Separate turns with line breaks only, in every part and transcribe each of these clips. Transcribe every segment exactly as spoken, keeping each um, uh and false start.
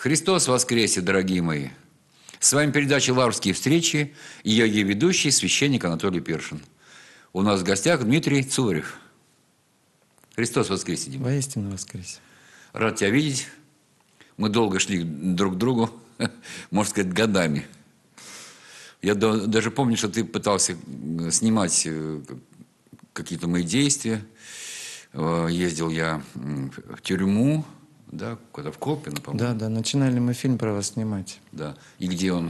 Христос воскресе, дорогие мои! С вами передача «Лаврские встречи» и я ее ведущий, священник Анатолий Першин. У нас в гостях Дмитрий Цурев. Христос воскресе, Дима!
Воистину воскресе!
Рад тебя видеть. Мы долго шли друг к другу, можно сказать, годами. Я даже помню, что ты пытался снимать какие-то мои действия. Ездил я в тюрьму, да, куда в Колпино, по-моему.
Да, да, начинали мы фильм про вас снимать.
Да. И где он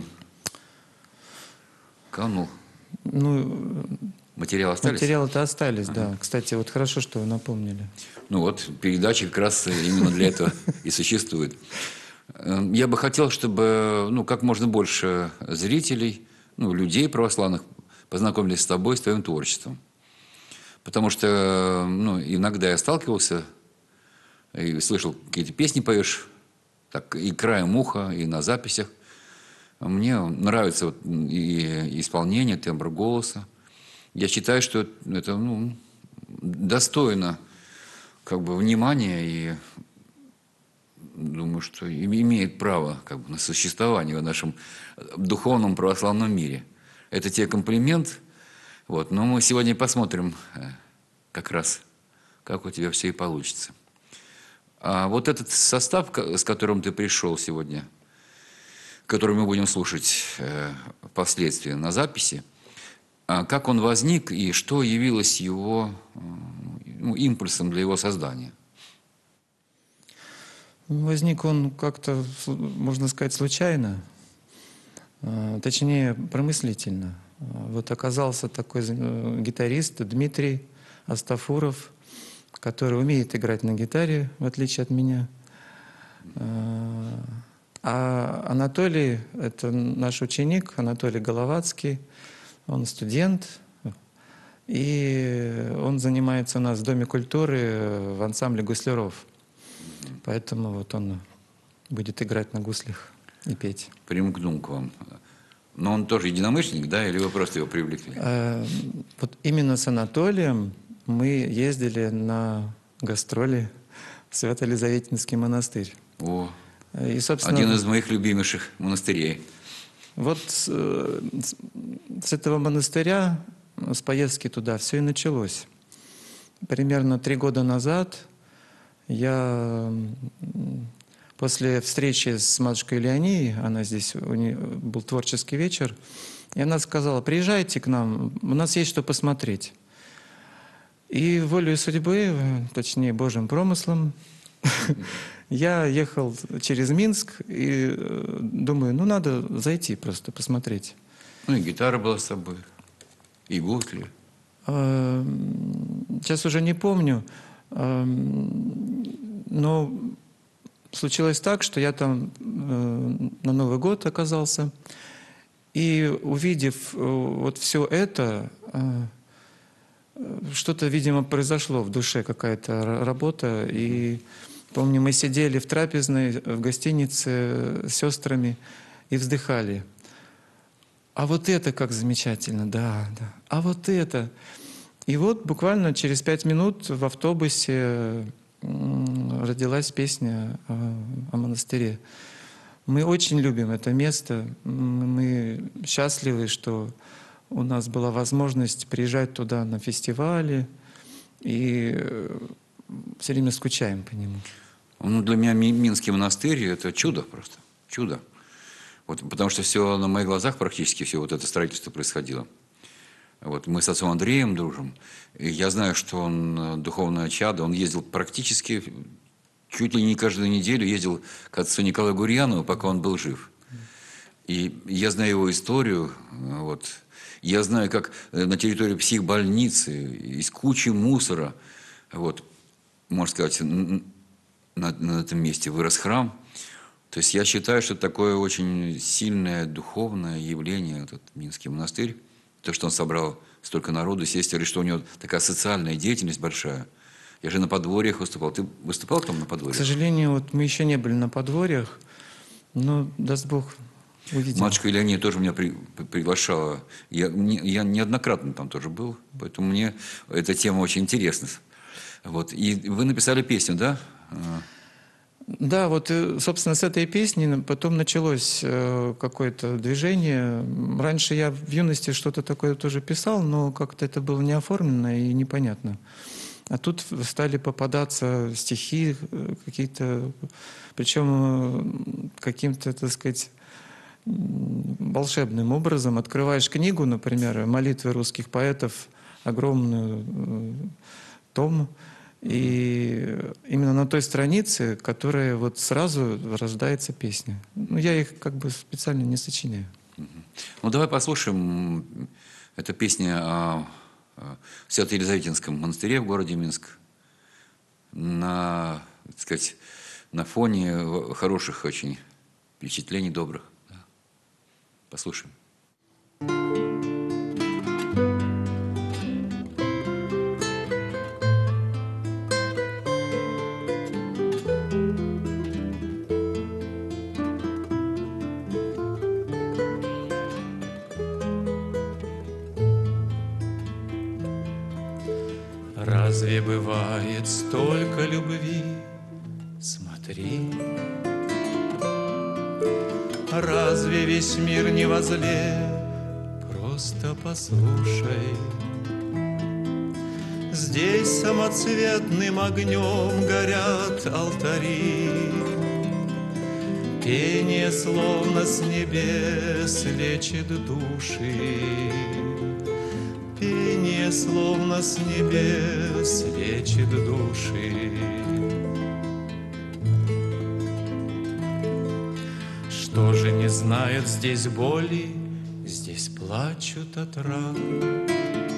канул?
Ну,
материалы остались?
Материалы-то остались,
ага.
Да. Кстати, вот хорошо, что вы напомнили.
Ну вот, передача как раз именно для этого и существует. Я бы хотел, чтобы ну, как можно больше зрителей, ну, людей православных познакомились с тобой, с твоим творчеством. Потому что ну, иногда я сталкивался и слышал, какие-то песни поешь, так, и краем уха, и на записях. Мне нравится вот, и исполнение, тембр голоса. Я считаю, что это ну, достойно как бы, внимания и думаю, что имеет право как бы, на существование в нашем духовном православном мире. Это тебе комплимент. Вот. Но мы сегодня посмотрим как раз, как у тебя все и получится. А вот этот состав, с которым ты пришел сегодня, который мы будем слушать э, впоследствии на записи, а как он возник и что явилось его э, ну, импульсом для его создания?
Возник он как-то, можно сказать, случайно, э, точнее, промыслительно. Вот оказался такой гитарист Дмитрий Астафуров, который умеет играть на гитаре, в отличие от меня. А Анатолий, это наш ученик, Анатолий Головацкий, он студент, и он занимается у нас в Доме культуры в ансамбле гусляров. Поэтому вот он будет играть на гуслях и петь.
Примкнул к вам. Но он тоже единомышленник, да, или вы просто его привлекли?
А, вот именно с Анатолием мы ездили на гастроли в Свято-Елизаветинский монастырь.
О,
и, собственно,
один из моих любимейших монастырей.
Вот с, с этого монастыря, с поездки туда, все и началось. Примерно три года назад я после встречи с матушкой Леонией, она здесь, у нее был творческий вечер, и она сказала: приезжайте к нам, у нас есть что посмотреть. И волею судьбы, точнее Божьим промыслом, я ехал через Минск и думаю, ну надо зайти просто посмотреть.
Ну и гитара была с собой, и гусли.
Сейчас уже не помню, но случилось так, что я там на Новый год оказался, и увидев вот все это, что-то, видимо, произошло в душе, какая-то работа. И помню, мы сидели в трапезной, в гостинице с сестрами и вздыхали. А вот это как замечательно, да, да. А вот это. И вот буквально через пять минут в автобусе родилась песня о, о монастыре. Мы очень любим это место. Мы счастливы, что у нас была возможность приезжать туда на фестивали, и все время скучаем по нему.
Ну, для меня Минский монастырь – это чудо просто, чудо. Вот, потому что все на моих глазах практически все вот это строительство происходило. Вот, мы с отцом Андреем дружим, и я знаю, что он духовное чадо, он ездил практически чуть ли не каждую неделю, ездил к отцу Николаю Гурьянову, пока он был жив. И я знаю его историю, вот. Я знаю, как на территории психбольницы из кучи мусора, вот, можно сказать, на, на этом месте вырос храм. То есть я считаю, что такое очень сильное духовное явление, этот Минский монастырь. То, что он собрал столько народу, сестер, и что у него такая социальная деятельность большая. Я же на подворьях выступал. Ты выступал там на подворьях?
К сожалению, вот мы еще не были на подворьях, но, даст Бог, увидим.
Матушка Леония тоже меня при, приглашала. Я, не, я неоднократно там тоже был, поэтому мне эта тема очень интересна. Вот. И вы написали песню, да?
Да, вот, э, собственно, с этой песни потом началось э, какое-то движение. Раньше я в юности что-то такое тоже писал, но как-то это было не оформлено и непонятно. А тут стали попадаться стихи э, какие-то, причем э, каким-то, так сказать, м, волшебным образом. Открываешь книгу, например, «Молитвы русских поэтов», огромную э, том, и именно на той странице, которая вот сразу рождается песня. Ну, я их как бы специально не сочиняю.
Ну, давай послушаем. Это песня о Свято-Елизаветинском монастыре в городе Минск. На, так сказать, на фоне хороших очень впечатлений, добрых. Да. Послушаем.
Разве бывает столько любви? Смотри. Разве весь мир не возле? Просто послушай. Здесь самоцветным огнем горят алтари. Пение словно с небес лечит души. Пение словно с небес лечит души. Что же не знает здесь боли? Здесь плачут от ран.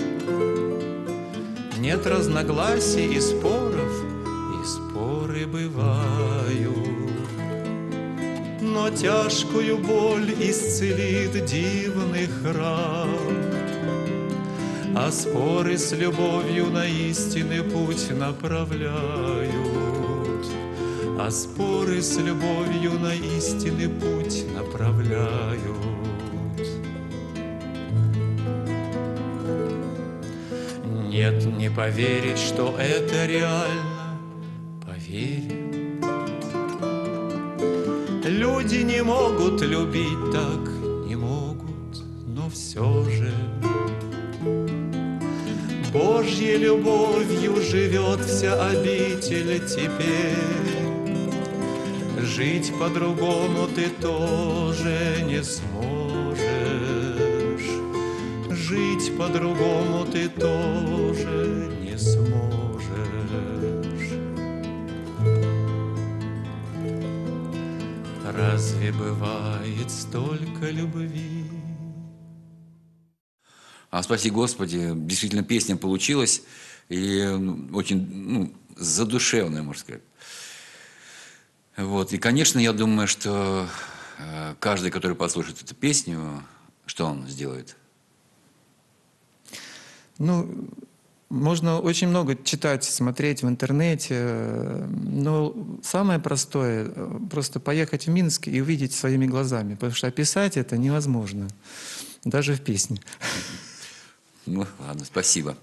Нет разногласий и споров, и споры бывают. Но тяжкую боль исцелит дивный храм. А споры с любовью на истинный путь направляют. А споры с любовью на истинный путь направляют. Нет, не поверить, что это реально, поверим. Люди не могут любить так, не могут, но все же Божьей любовью живет вся обитель теперь. Жить по-другому ты тоже не сможешь. Жить по-другому ты тоже не сможешь. Разве бывает столько любви?
А спаси Господи, действительно песня получилась, и очень ну, задушевная, можно сказать. Вот. И, конечно, я думаю, что каждый, который послушает эту песню, что он сделает?
Ну, можно очень много читать, смотреть в интернете, но самое простое — просто поехать в Минск и увидеть своими глазами, потому что описать это невозможно, даже в песне.
Ну, ладно, спасибо.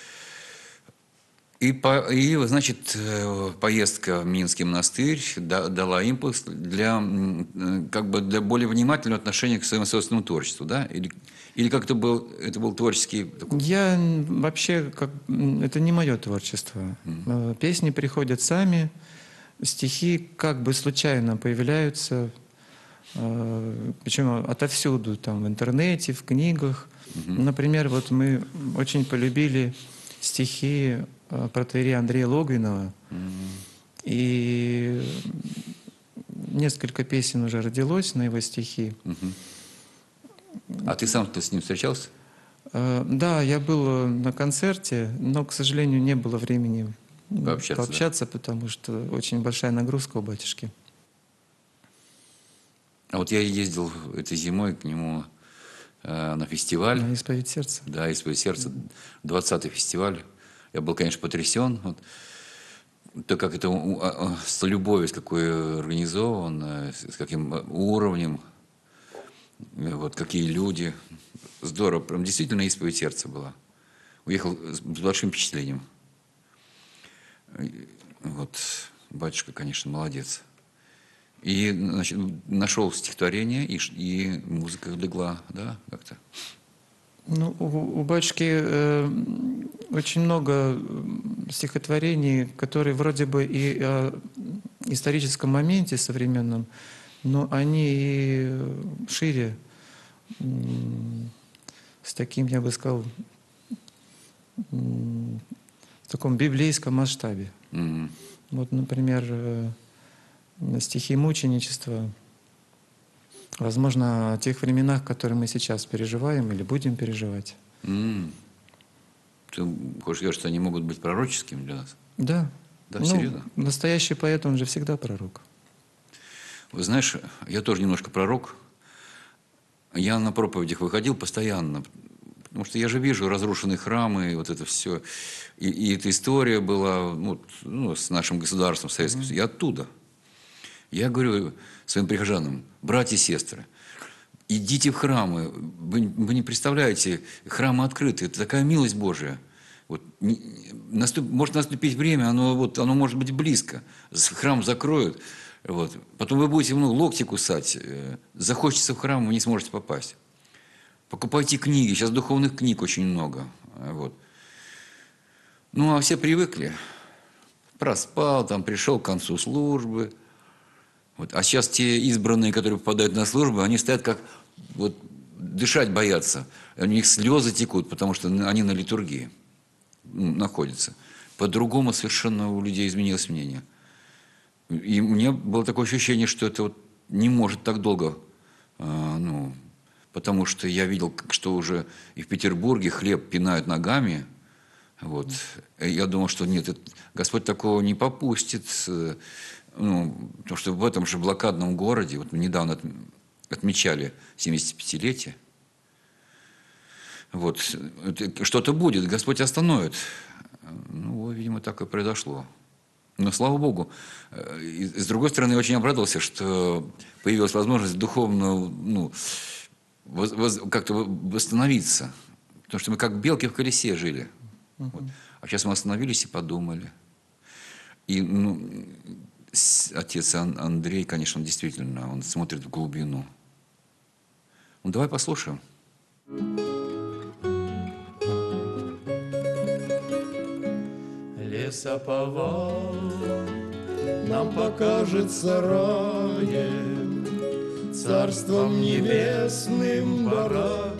И, по, и, значит, поездка в Минский монастырь дала импульс для, как бы, для более внимательного отношения к своему собственному творчеству, да? Или, или как это был, это был творческий... Такой...
Я вообще, как, это не мое творчество. Mm. Песни приходят сами, стихи как бы случайно появляются, причем отовсюду, там, в интернете, в книгах. Mm-hmm. Например, вот мы очень полюбили стихи протоиерея Андрея Логвинова. Mm-hmm. И несколько песен уже родилось на его стихи. Mm-hmm.
А ты сам-то с ним встречался?
Да, я был на концерте, но, к сожалению, не было времени пообщаться, пообщаться да? Потому что очень большая нагрузка у батюшки.
А вот я ездил этой зимой к нему э, на фестиваль.
На «Исповедь сердца».
Да, «Исповедь сердца», двадцатый фестиваль. Я был, конечно, потрясен. Вот. То, как это с любовью, с какой организован, с каким уровнем, вот какие люди. Здорово. Прям действительно «Исповедь сердца» была. Уехал с большим впечатлением. Вот. Батюшка, конечно, молодец. И, значит, нашел стихотворение, и, ш- и музыка легла, да, как-то.
Ну, у, у батюшки э, очень много м, стихотворений, которые вроде бы и о историческом моменте современном, но они и шире, м, с таким, я бы сказал, м, в таком библейском масштабе.
Мгм.
Вот, например, э, стихи мученичества, возможно, о тех временах, которые мы сейчас переживаем или будем переживать.
М. Ты хочешь сказать, что они могут быть пророческими для нас?
Да.
Да,
Ну,
серьезно?
настоящий поэт, он же всегда пророк.
Вы знаешь, я тоже немножко пророк. Я на проповедях выходил постоянно, потому что я же вижу разрушенные храмы, и вот это все. И, и эта история была ну, ну, с нашим государством, Советским Союзом. Я оттуда. Я говорю своим прихожанам: братья и сестры, идите в храмы. Вы, вы не представляете, храмы открыты. Это такая милость Божия. Вот, не- наступ, может наступить время, оно, вот, оно может быть близко. С- Храм закроют. Вот. Потом вы будете ну, локти кусать. э, Захочется в храм, вы не сможете попасть. Покупайте книги. Сейчас духовных книг очень много. э, Вот. Ну, а все привыкли. Проспал, там пришел к концу службы. Вот. А сейчас те избранные, которые попадают на службу, они стоят как вот дышать боятся. У них слезы текут, потому что они на литургии м, находятся. По-другому совершенно у людей изменилось мнение. И у меня было такое ощущение, что это вот не может так долго, а, ну, потому что я видел, как- что уже и в Петербурге хлеб пинают ногами. Вот. И я думал, что нет, это- Господь такого не попустит. э, Ну, потому что в этом же блокадном городе, вот мы недавно от- отмечали семидесятипятилетие, вот, это что-то будет, Господь остановит. Ну, видимо, так и произошло. Но, слава Богу, э, и с другой стороны, я очень обрадовался, что появилась возможность духовно, ну, воз- воз- как-то восстановиться. Потому что мы как белки в колесе жили. Вот. А сейчас мы остановились и подумали. И ну, с- отец Ан- Андрей, конечно, он действительно, он смотрит в глубину. Ну, давай послушаем.
Лесоповал нам покажется раем, царством небесным барак.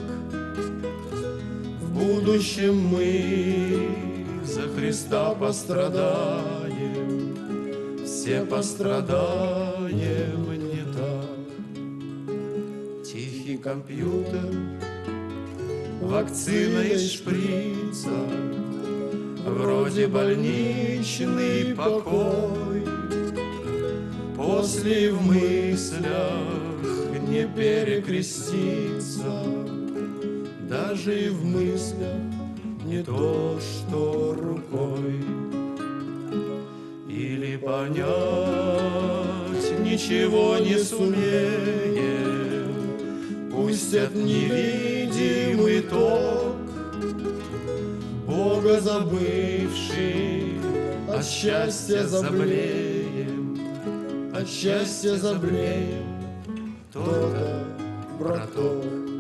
В будущем мы за Христа пострадаем, все пострадаем не так. Тихий компьютер, вакцина из шприца, вроде больничный покой. После в мыслях не перекреститься, даже и в мыслях не то, что рукой. Или понять ничего не сумеем, пустят невидимый ток. Бога забывший, от счастья заблеем, от счастья заблеем, кто-то браток.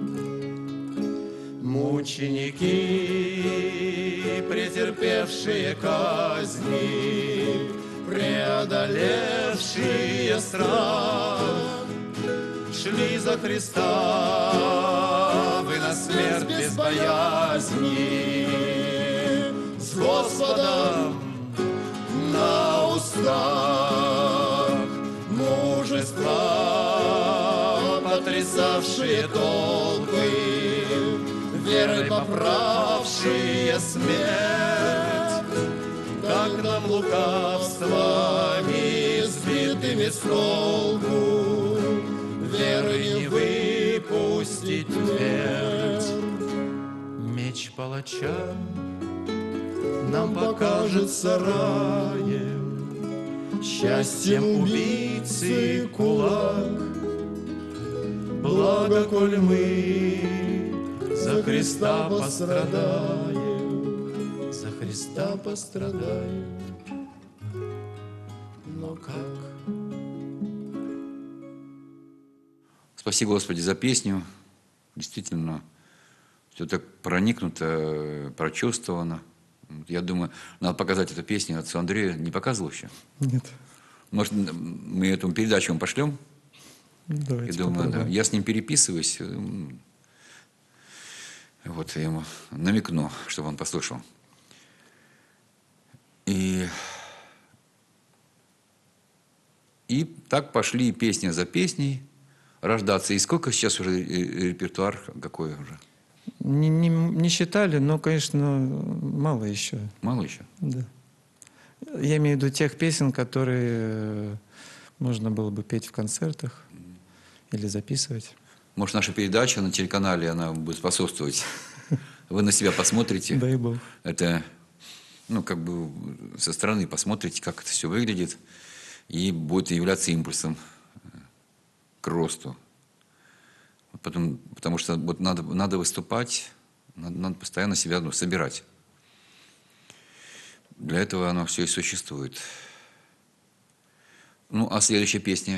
Мученики, претерпевшие казни, преодолевшие страх, шли за Христа, вы на смерть без боязни, с Господом на устах, мужества, потрясавшие толпы, верой поправшие смерть, как нам лукавствами сбитыми с толку, веры не выпустить твердь. Меч палача нам покажется раем, счастьем убийцы кулак. Благо, коль мы за Христа пострадаем, за Христа пострадаем. Но как?
Спаси, Господи, за песню. Действительно, все так проникнуто, прочувствовано. Я думаю, надо показать эту песню отцу Андрею. Не показывал еще?
Нет.
Может, мы эту передачу вам пошлем?
Давайте
Я думаю, да.
попробуем.
Я с ним переписываюсь. Вот я ему намекну, чтобы он послушал. И, и так пошли песня за песней рождаться. И сколько сейчас уже репертуар какой уже?
Не, не, не считали, но, конечно, мало еще.
Мало еще?
Да. Я имею в виду тех песен, которые можно было бы петь в концертах или записывать.
Может, наша передача на телеканале, она будет способствовать. Вы на себя посмотрите.
Дай Бог.
Это, ну, как бы со стороны посмотрите, как это все выглядит, и будет являться импульсом к росту. Потом, потому что вот надо, надо выступать, надо, надо постоянно себя, ну, собирать. Для этого оно все и существует. Ну, а следующая песня?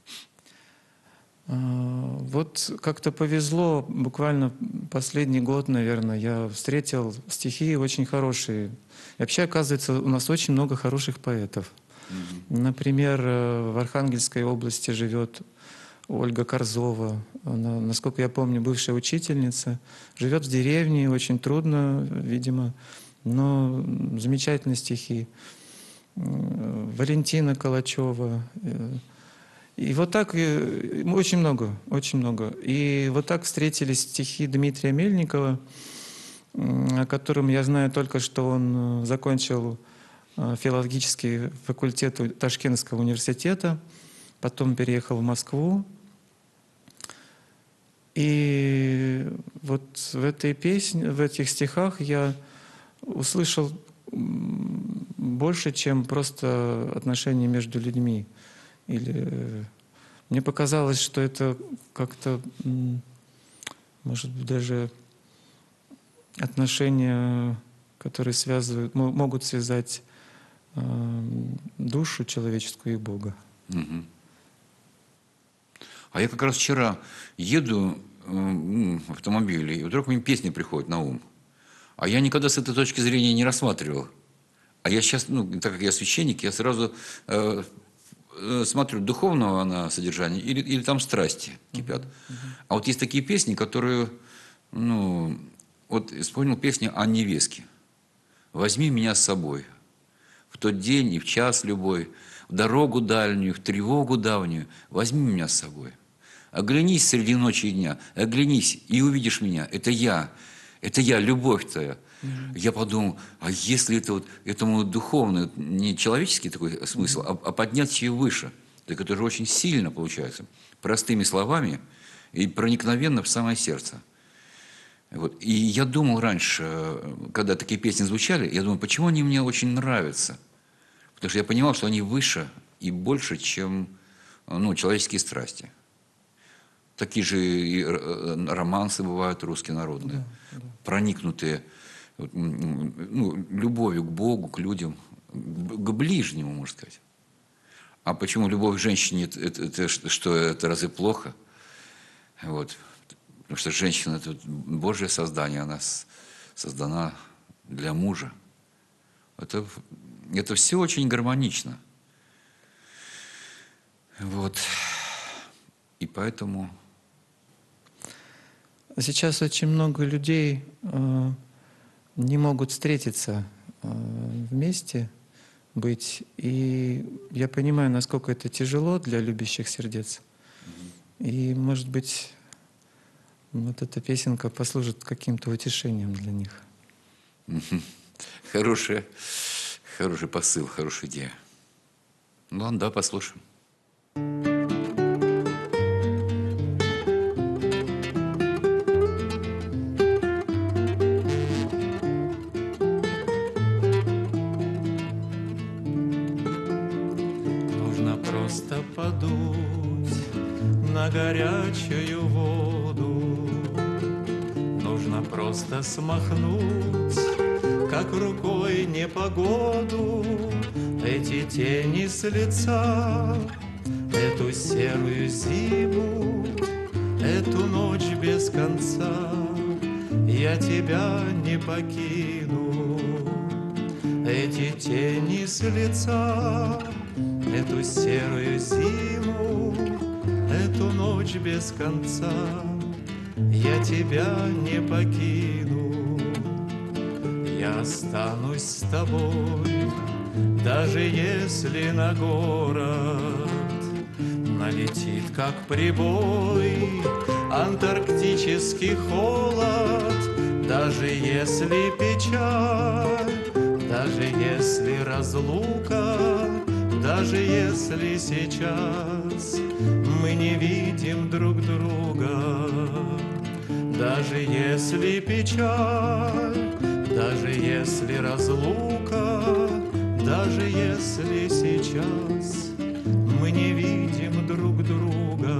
А, Вот как-то повезло, буквально последний год, наверное, я встретил стихи очень хорошие. И вообще, оказывается, у нас очень много хороших поэтов. Mm-hmm. Например, в Архангельской области живет Ольга Корзова. Она, насколько я помню, бывшая учительница. Живет в деревне, очень трудно, видимо, но замечательные стихи. Валентина Калачева. И вот так, очень много, очень много. И вот так встретились стихи Дмитрия Мельникова, о котором я знаю только, что он закончил филологический факультет Ташкентского университета, потом переехал в Москву. И вот в этой песне, в этих стихах я услышал больше, чем просто отношения между людьми. Или мне показалось, что это как-то, может быть, даже отношения, которые связывают, могут связать душу человеческую и Бога.
Угу. А я как раз вчера еду в автомобиле, и вдруг мне песня приходит на ум. А я никогда с этой точки зрения не рассматривал. А я сейчас, ну, так как я священник, я сразу э, смотрю, духовного она содержания или, или там страсти кипят. Uh-huh. А вот есть такие песни, которые, ну, вот вспомнил песню о невестке. «Возьми меня с собой в тот день и в час любой, в дорогу дальнюю, в тревогу давнюю, возьми меня с собой. Оглянись среди ночи и дня, оглянись и увидишь меня. Это я, это я, любовь твоя». Mm-hmm. Я подумал, а если это вот этому духовный, не человеческий такой смысл, mm-hmm. а, а поднять ее выше, так это же очень сильно получается, простыми словами и проникновенно в самое сердце. Вот. И я думал раньше, когда такие песни звучали, я думал, почему они мне очень нравятся? Потому что я понимал, что они выше и больше, чем, ну, человеческие страсти. Такие же и романсы бывают русские народные, да, да. проникнутые, ну, любовью к Богу, к людям, к ближнему, можно сказать. А почему любовь к женщине, это, это, это, что это разве плохо? Вот. Потому что женщина – это Божье создание, она создана для мужа. Это, это все очень гармонично. Вот. И поэтому…
Сейчас очень много людей э, не могут встретиться э, вместе, быть. И я понимаю, насколько это тяжело для любящих сердец. Mm-hmm. И, может быть, вот эта песенка послужит каким-то утешением для них.
Mm-hmm. Хороший, хороший посыл, хорошая идея. Ну ладно, да, послушаем.
Просто подуть на горячую воду, нужно просто смахнуть, как рукой непогоду, эти тени с лица, эту серую зиму,
конца, я тебя не покину. Эти тени с лица, эту серую зиму, эту ночь без конца, я тебя не покину. Я останусь с тобой, даже если на город налетит, как прибой, антарктический холод. Даже если печаль, даже если разлука, даже если сейчас мы не видим друг друга, даже если печаль, даже если разлука, даже если сейчас мы не видим друг друга,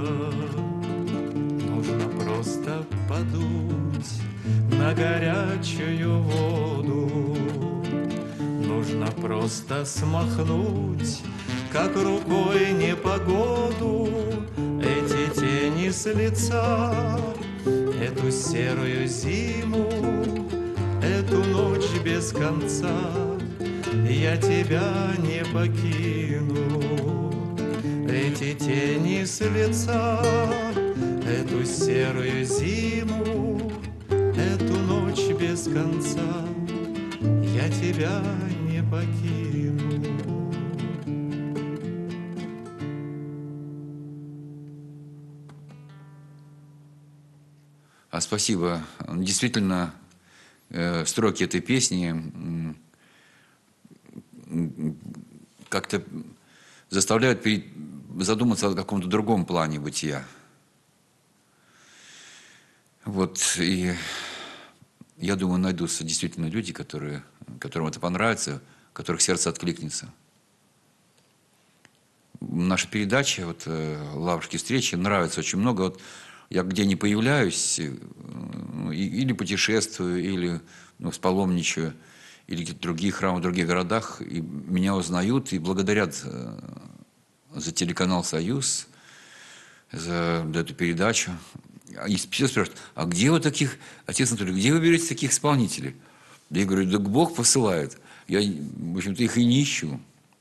нужно просто подуть на горячую воду, нужно просто смахнуть, как рукой, непогоду. Эти тени с лица, эту серую зиму, эту ночь без конца, я тебя не покину. Эти тени с лица, эту серую зиму, эту ночь без конца, я тебя не покину.
А спасибо. Действительно, э, строки этой песни м, м, как-то заставляют перед- задуматься о каком-то другом плане бытия. Вот, и я думаю, найдутся действительно люди, которые, которым это понравится, которых сердце откликнется. Наша передача, вот, э, «Лаврские встречи», нравится очень много. Вот я где не появляюсь, э, и- или путешествую, или ну, спаломничаю, или где-то другие храмы в других городах, и меня узнают и благодарят за, за телеканал «Союз», за, за эту передачу. И все спрашивают, а где вы таких, отец Анатолий, где вы берете таких исполнителей? Да я говорю, да Бог посылает. Я, в общем-то, их и не ищу.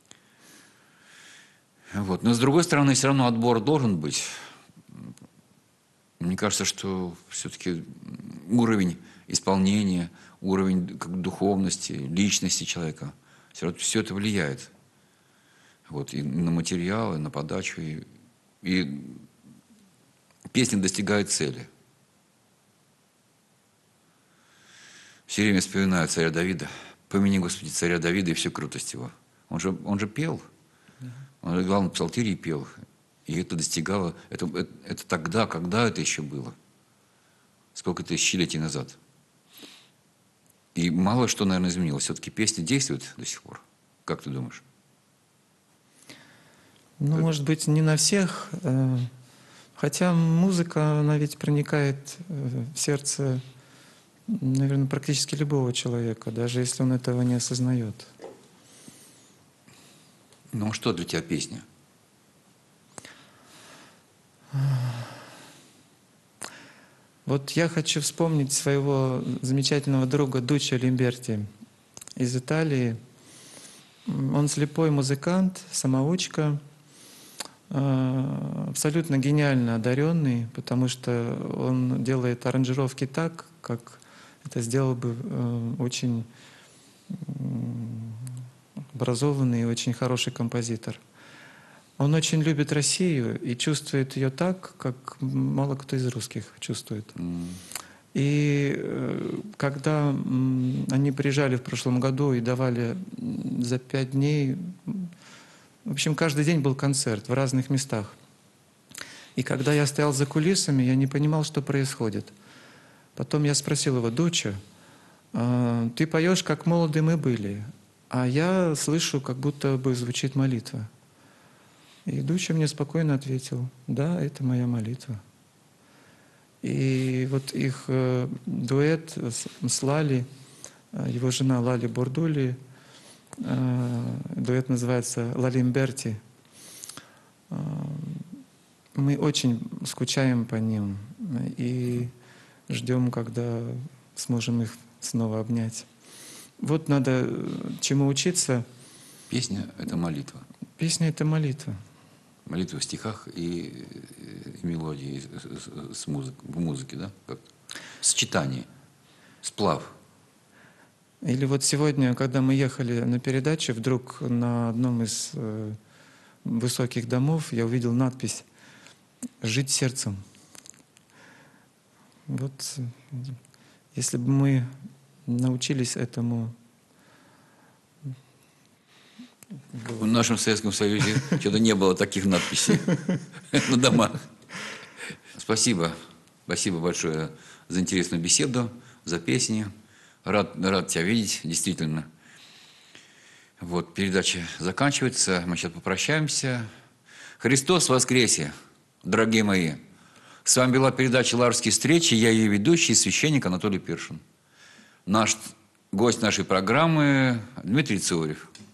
Вот. Но, с другой стороны, все равно отбор должен быть. Мне кажется, что все-таки уровень исполнения, уровень как бы духовности, личности человека, все, все это влияет. Вот. И на материал, и на подачу. И, и песня достигает цели. Все время вспоминаю царя Давида. Помяни, Господи, царя Давида и всю крутость его. Он же, он же пел. Он же, главное, псалтирь пел. И это достигало... Это, это, это тогда, когда это еще было? Сколько тысячелетий назад? И мало что, наверное, изменилось. Все-таки песня действует до сих пор. Как ты думаешь?
Ну, может быть, не на всех. э, Хотя музыка, она ведь проникает э, в сердце, наверное, практически любого человека, даже если он этого не осознает.
Ну, а что для тебя песня?
Вот я хочу вспомнить своего замечательного друга Дуччо Лимберти из Италии. М, Он слепой музыкант, самоучка, э, абсолютно гениально одаренный, потому что он делает аранжировки так, как это сделал бы э, очень м, образованный и очень хороший композитор. Он очень любит Россию и чувствует ее так, как мало кто из русских чувствует.
М,
И э, когда м, они приезжали в прошлом году и давали м, за пять дней, м, в общем, каждый день был концерт в разных местах. И когда я стоял за кулисами, я не понимал, что происходит. Потом я спросил его: «Дуччо, а, ты поешь, как молоды мы были, а я слышу, как будто бы звучит молитва». И Дуччо мне спокойно ответил: «Да, это моя молитва». И вот их э, дуэт с, с Лали, э, его жена Лали Бордули, э, дуэт называется «Лалимберти». Э, мы очень скучаем по ним. И ждем, когда сможем их снова обнять. Вот надо чему учиться.
Песня – это молитва.
Песня — это молитва.
Молитва в стихах и, и мелодии, с, с музык, в музыке, да? Как сочетание, сплав.
Или вот сегодня, когда мы ехали на передаче, вдруг на одном из э, высоких домов я увидел надпись «Жить сердцем». Вот э, если бы мы научились этому.
В нашем Советском Союзе что-то не было таких надписей на домах. Спасибо. Спасибо большое за интересную беседу, за песни. Рад, рад тебя видеть, действительно. Вот, передача заканчивается. Мы сейчас попрощаемся. Христос воскресе, дорогие мои. С вами была передача «Лаврские встречи». Я ее ведущий, священник Анатолий Першин. Наш гость нашей программы Дмитрий Цыворев.